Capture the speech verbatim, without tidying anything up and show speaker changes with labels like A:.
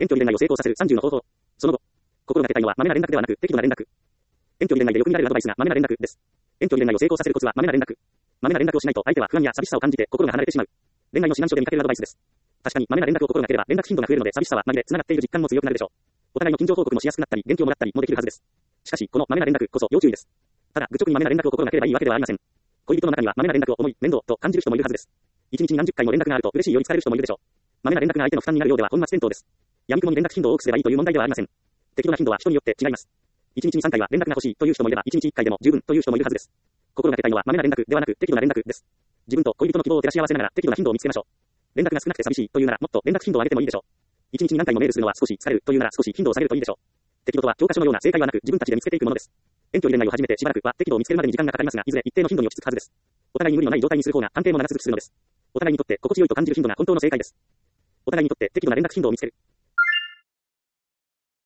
A: 遠距離恋愛を成功させるさんじゅうの方法。その後、心がけたいのは、まめな連絡ではなく、適度な連絡。遠距離恋愛でよく見られるアドバイスが、まめな連絡です。遠距離恋愛を成功させるコツは、まめな連絡。まめな連絡をしないと、相手は不安や寂しさを感じて、心が離れてしまう。恋愛の指南書で見かけるアドバイスです。確かに、まめな連絡を心がければ、連絡頻度が増えるので、寂しさはまるで繋がっている実感も強くなるでしょう。お互いの近況報告もしやすくなったり、元気をもらったりもできるはずです。しかし、このまめな連絡こそ要注意です。ただ、愚直にまめな連絡を心がければいいわけではありません。恋人の中には、まめな連絡を重い、面倒と感じる人もいるはずです。一日に何十回も連絡があると嬉しいように疲れる人もいるでしょう。まめな連絡が相手の負担になるようでは本末転倒です。やみくもに連絡頻度を多くすればいいという問題ではありません。適度な頻度は人によって違います。一日にさんかいは連絡が欲しいという人もいれば、一日いっかいでも十分という人もいるはずです。心がけたいのはまめな連絡ではなく、適度な連絡です。自分と恋人の希望を照らし合わせながら適度な頻度を見つけましょう。連絡が少なくて寂しいというなら、もっと連絡頻度を上げてもいいでしょう。一日に何回もメールするのは少し疲れるというなら少し頻度を下げるといいでしょう。適度とは教科書のような正解はなく、自分たちで見つけていくものです。遠距離恋愛を始めてしばらくは適度を見つけるまでに時間がかかりますが、いずれ一定の頻度に落ち着くはずです。お互いに無理のない状態にする方が安定も長続きするのです。お互いにとって心地よいと感じる頻度が本当の正解です。お互いにとって適度な連絡頻度を見つける。